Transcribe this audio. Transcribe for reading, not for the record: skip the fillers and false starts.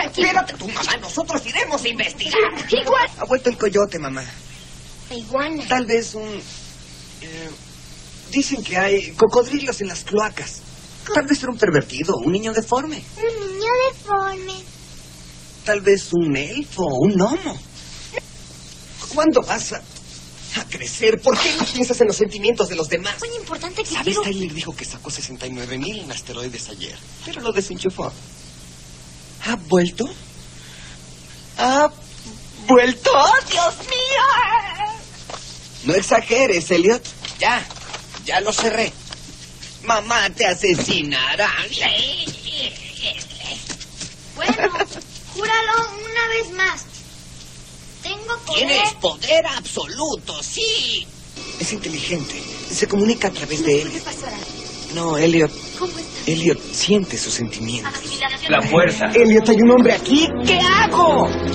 Espérate tú, mamá. Nosotros iremos a investigar. Igual. Ha vuelto el coyote, mamá. La iguana. Tal vez dicen que hay cocodrilos en las cloacas. Tal vez era un pervertido, un niño deforme. Un niño deforme. Tal vez un elfo, un gnomo. ¿Cuándo vas a crecer? ¿Por qué no piensas en los sentimientos de los demás? Muy importante que ¿Sabes? quiero... Tyler dijo que sacó 69,000 en asteroides ayer, pero lo desenchufó. ¿Ha vuelto? ¿Ha vuelto? ¡Oh, Dios mío! No exageres, Elliot. Ya lo cerré. Mamá te asesinará. Bueno, júralo una vez más. Tengo poder... Tienes poder absoluto, sí. Es inteligente. Se comunica a través de él. ¿Qué pasará? No, Elliot. ¿Cómo estás? Elliot siente sus sentimientos. La fuerza. Elliot, hay un hombre aquí. ¿Qué hago?